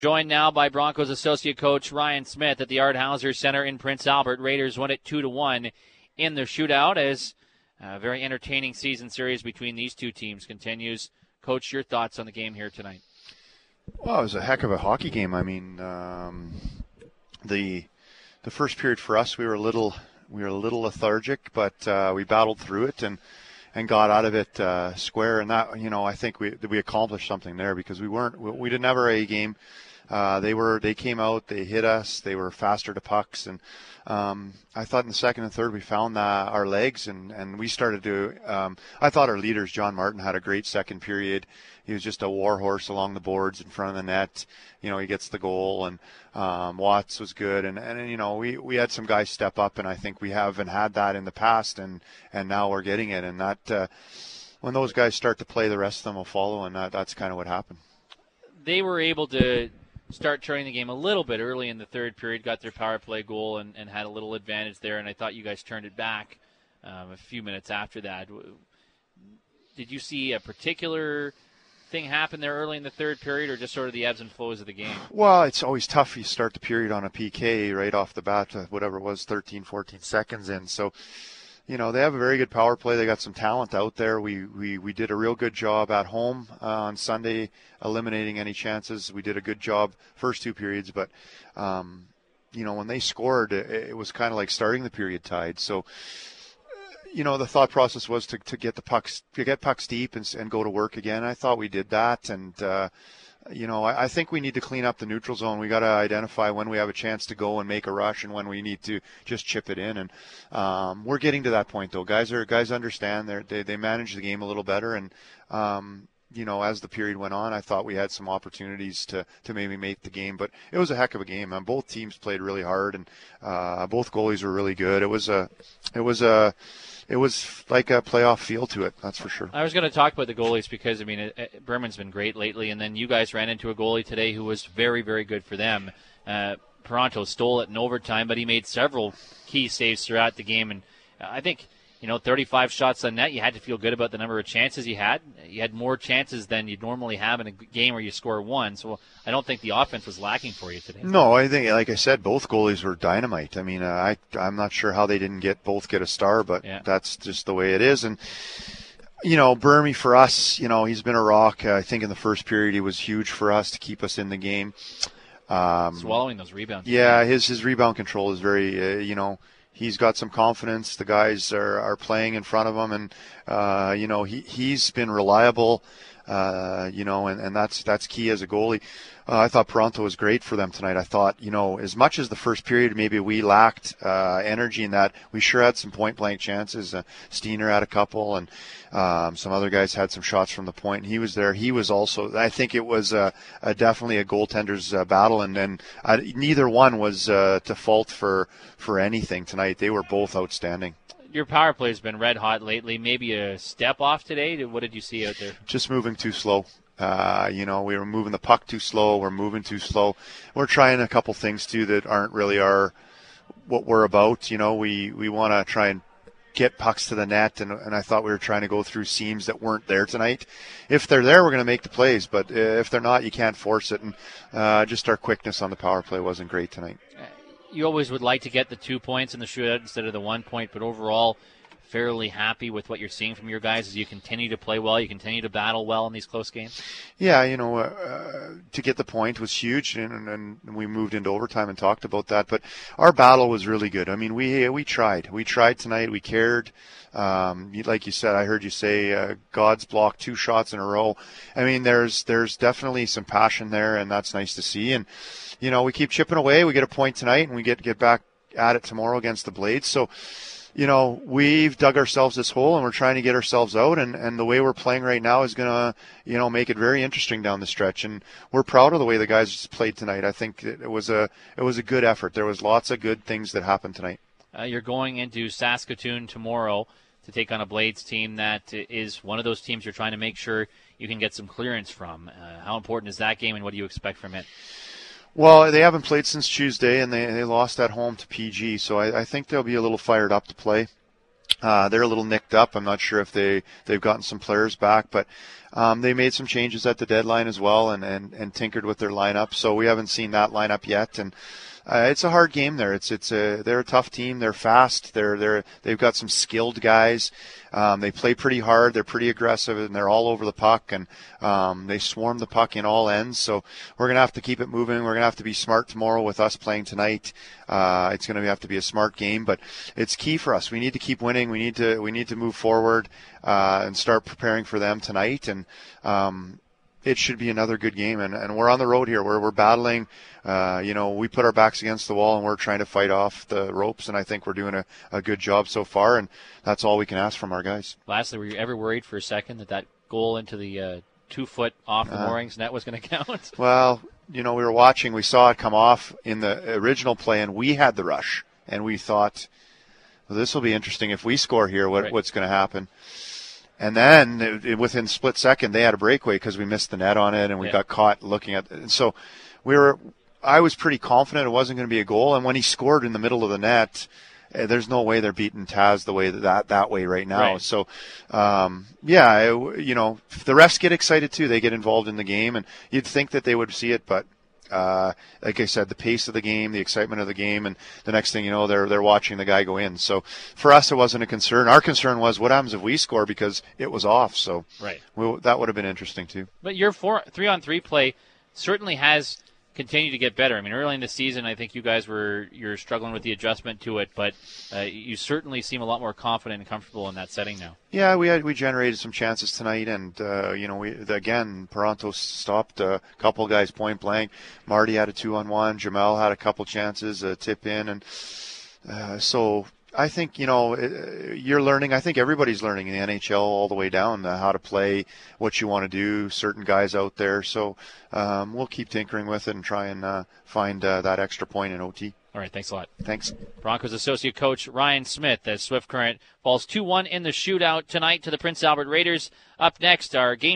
Joined now by Broncos associate coach Ryan Smith at the Art Hauser Center in Prince Albert. Raiders won it 2-1 in the shootout as a very entertaining season series between these two teams continues. Coach, your thoughts on the game here tonight? Well, it was a heck of a hockey game. I mean, the first period for us, we were a little lethargic, but we battled through it and got out of it square. And that, I think we accomplished something there because we didn't have our A game. They came out, they hit us, they were faster to pucks, and I thought in the second and third we found our legs, and we started to. I thought our leaders, John Martin, had a great second period. He was just a warhorse along the boards in front of the net. He gets the goal, and Watts was good, and we had some guys step up, and I think we haven't had that in the past, and now we're getting it, and that when those guys start to play, the rest of them will follow, and that's kind of what happened. They were able to start turning the game a little bit early in the third period, got their power play goal and had a little advantage there, and I thought you guys turned it back a few minutes after that. Did you see a particular thing happen there early in the third period, or just sort of the ebbs and flows of the game? Well, it's always tough. You start the period on a PK right off the bat, whatever it was, 13, 14 seconds in. So, they have a very good power play. They got some talent out there. We did a real good job at home on Sunday, eliminating any chances. We did a good job first two periods, but when they scored, it was kind of like starting the period tied. So, the thought process was to get pucks deep and go to work again. I thought we did that, and I think we need to clean up the neutral zone. We got to identify when we have a chance to go and make a rush and when we need to just chip it in. And we're getting to that point, though. Guys understand. They manage the game a little better. And, as the period went on, I thought we had some opportunities to maybe make the game. But it was a heck of a game. And both teams played really hard, and both goalies were really good. It was like a playoff feel to it, that's for sure. I was going to talk about the goalies because, Berman's been great lately, and then you guys ran into a goalie today who was very, very good for them. Paronto stole it in overtime, but he made several key saves throughout the game, and I think, 35 shots on net, you had to feel good about the number of chances you had. You had more chances than you'd normally have in a game where you score one, so I don't think the offense was lacking for you today. No, I think, like I said, both goalies were dynamite. I'm not sure how they didn't both get a star, but That's just the way it is. And, Burmy for us, he's been a rock. I think in the first period he was huge for us to keep us in the game. Swallowing those rebounds. Yeah, his rebound control is very, he's got some confidence. The guys are playing in front of him, and he's been reliable. And that's key as a goalie. I thought Paronto was great for them tonight. I thought, as much as the first period maybe we lacked energy in that, we sure had some point-blank chances. Steiner had a couple, and some other guys had some shots from the point, and he was there. He was also, I think it was definitely a goaltender's battle, and neither one was to fault for anything tonight. They were both outstanding. Your power play has been red hot lately. Maybe a step off today. What did you see out there? Just moving too slow. We were moving the puck too slow. We're moving too slow. We're trying a couple things too that aren't really what we're about. We want to try and get pucks to the net, and I thought we were trying to go through seams that weren't there tonight. If they're there, we're going to make the plays, but if they're not, you can't force it. And just our quickness on the power play wasn't great tonight. You always would like to get the 2 points in the shootout instead of the 1 point, but overall, fairly happy with what you're seeing from your guys as you continue to play well, you continue to battle well in these close games? Yeah, to get the point was huge, and we moved into overtime and talked about that, but our battle was really good. We tried. We tried tonight. We cared. Like you said, I heard you say God's blocked 2 shots in a row. There's definitely some passion there, and that's nice to see. And we keep chipping away. We get a point tonight, and we get back at it tomorrow against the Blades. So, we've dug ourselves this hole, and we're trying to get ourselves out. And the way we're playing right now is going to, make it very interesting down the stretch. And we're proud of the way the guys played tonight. I think it was a good effort. There was lots of good things that happened tonight. You're going into Saskatoon tomorrow to take on a Blades team that is one of those teams you're trying to make sure you can get some clearance from. How important is that game, and what do you expect from it? Well, they haven't played since Tuesday, and they lost at home to PG, so I think they'll be a little fired up to play. They're a little nicked up. I'm not sure if they've gotten some players back, but They made some changes at the deadline as well and tinkered with their lineup. So we haven't seen that lineup yet. And it's a hard game there. They're a tough team. They're fast. They've got some skilled guys. They play pretty hard. They're pretty aggressive, and they're all over the puck, and they swarm the puck in all ends. So we're going to have to keep it moving. We're going to have to be smart tomorrow with us playing tonight. It's going to have to be a smart game, but it's key for us. We need to keep winning. We need to move forward and start preparing for them tonight. And it should be another good game. And we're on the road here. We're battling. We put our backs against the wall and we're trying to fight off the ropes, and I think we're doing a good job so far, and that's all we can ask from our guys. Lastly, were you ever worried for a second that goal into the 2 foot off the moorings net was going to count? Well, we were watching. We saw it come off in the original play, and we had the rush, and we thought, well, this will be interesting. If we score here, what's going to happen? And then within split second, they had a breakaway because we missed the net on it, and we got caught looking at it. And so I was pretty confident it wasn't going to be a goal. And when he scored in the middle of the net, there's no way they're beating Taz the way that way right now. Right. So, if the refs get excited too, they get involved in the game, and you'd think that they would see it, but like I said, the pace of the game, the excitement of the game, and the next thing you know, they're watching the guy go in. So for us, it wasn't a concern. Our concern was what happens if we score, because it was off. So that would have been interesting too. But your 3-on-3 play certainly has continue to get better. I mean, early in the season, I think you guys you're struggling with the adjustment to it, but you certainly seem a lot more confident and comfortable in that setting now. Yeah, we generated some chances tonight, and Paronto stopped a couple guys point blank. Marty had a 2-on-1. Jamel had a couple chances, a tip in, and so I think, you're learning. I think everybody's learning in the NHL all the way down how to play, what you want to do, certain guys out there. So we'll keep tinkering with it and try and find that extra point in OT. All right, thanks a lot. Thanks. Broncos associate coach Ryan Smith as Swift Current falls 2-1 in the shootout tonight to the Prince Albert Raiders. Up next, our game